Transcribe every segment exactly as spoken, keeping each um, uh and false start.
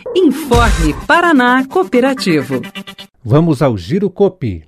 Informe Paraná Cooperativo. Vamos ao Giro Coop.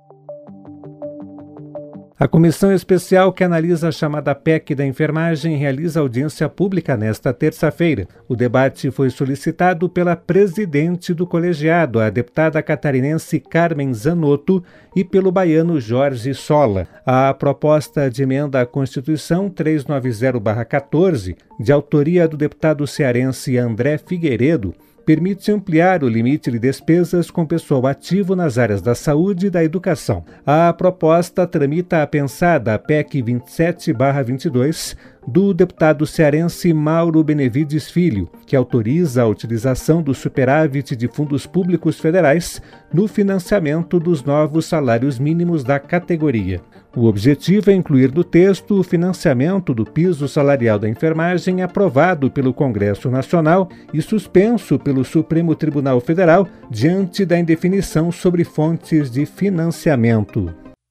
A comissão especial que analisa a chamada P E C da enfermagem realiza audiência pública nesta terça-feira. O debate foi solicitado pela presidente do colegiado, a deputada catarinense Carmen Zanotto, e pelo baiano Jorge Sola. A proposta de emenda à Constituição trezentos e noventa barra quatorze, de autoria do deputado cearense André Figueiredo, permite ampliar o limite de despesas com pessoal ativo nas áreas da saúde e da educação. A proposta tramita a pensada P E C vinte e sete barra vinte e dois do deputado cearense Mauro Benevides Filho, que autoriza a utilização do superávit de fundos públicos federais no financiamento dos novos salários mínimos da categoria. O objetivo é incluir no texto o financiamento do piso salarial da enfermagem aprovado pelo Congresso Nacional e suspenso pelo Supremo Tribunal Federal diante da indefinição sobre fontes de financiamento.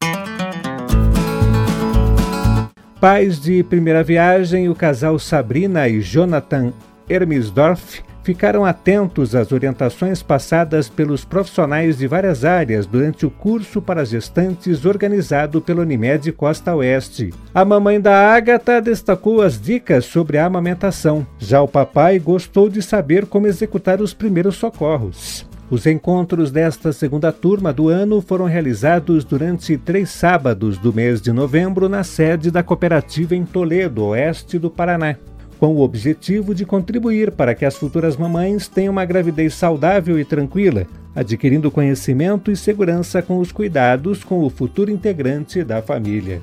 Pais de primeira viagem, o casal Sabrina e Jonathan Hermisdorf ficaram atentos às orientações passadas pelos profissionais de várias áreas durante o curso para gestantes organizado pela Unimed Costa Oeste. A mamãe da Ágata destacou as dicas sobre a amamentação. Já o papai gostou de saber como executar os primeiros socorros. Os encontros desta segunda turma do ano foram realizados durante três sábados do mês de novembro na sede da cooperativa em Toledo, oeste do Paraná, com o objetivo de contribuir para que as futuras mamães tenham uma gravidez saudável e tranquila, adquirindo conhecimento e segurança com os cuidados com o futuro integrante da família.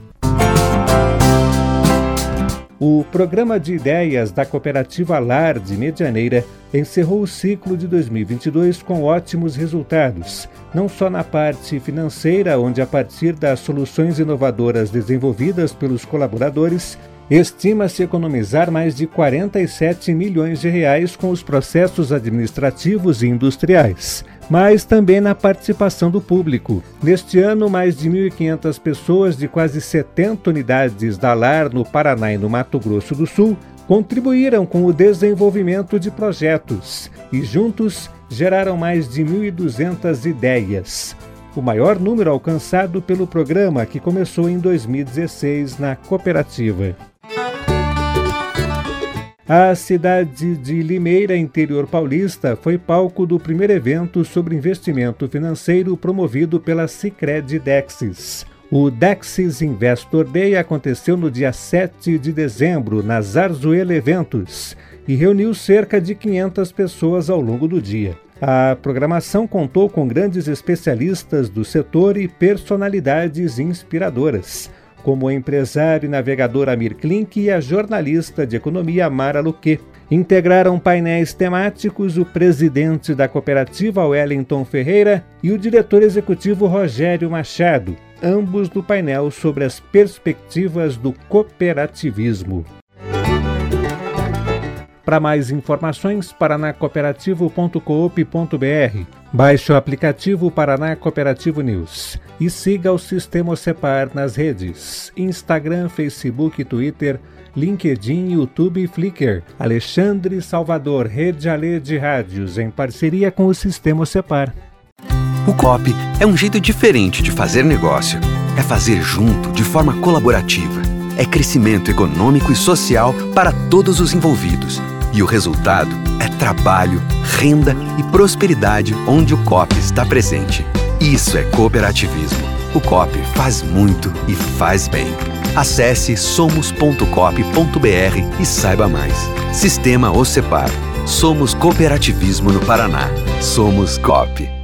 O Programa de Ideias da Cooperativa Lar de Medianeira encerrou o ciclo de dois mil e vinte e dois com ótimos resultados, não só na parte financeira, onde a partir das soluções inovadoras desenvolvidas pelos colaboradores, estima-se economizar mais de quarenta e sete milhões de reais com os processos administrativos e industriais, mas também na participação do público. Neste ano, mais de mil e quinhentas pessoas de quase setenta unidades da Lar no Paraná e no Mato Grosso do Sul contribuíram com o desenvolvimento de projetos e juntos geraram mais de mil e duzentas ideias. O maior número alcançado pelo programa, que começou em dois mil e dezesseis na cooperativa. A cidade de Limeira, interior paulista, foi palco do primeiro evento sobre investimento financeiro promovido pela Sicredi Dexis. O Dexis Investor Day aconteceu no dia sete de dezembro, na Zarzuela Eventos, e reuniu cerca de quinhentas pessoas ao longo do dia. A programação contou com grandes especialistas do setor e personalidades inspiradoras, como o empresário e navegador Amir Klink e a jornalista de economia Mara Luque. Integraram painéis temáticos o presidente da cooperativa Wellington Ferreira e o diretor executivo Rogério Machado, ambos do painel sobre as perspectivas do cooperativismo. Para mais informações, paraná cooperativo ponto coop ponto br. Baixe o aplicativo Paraná Cooperativo News e siga o Sistema Ocepar nas redes Instagram, Facebook, Twitter, LinkedIn, YouTube e Flickr. Alexandre Salvador, Rede Alê de Rádios, em parceria com o Sistema Ocepar. O Coop é um jeito diferente de fazer negócio. É fazer junto, de forma colaborativa. É crescimento econômico e social para todos os envolvidos. E o resultado é trabalho, renda e prosperidade onde o Coop está presente. Isso é cooperativismo. O Coop faz muito e faz bem. Acesse somos ponto coop ponto br e saiba mais. Sistema Ocepar. Somos cooperativismo no Paraná. Somos Coop.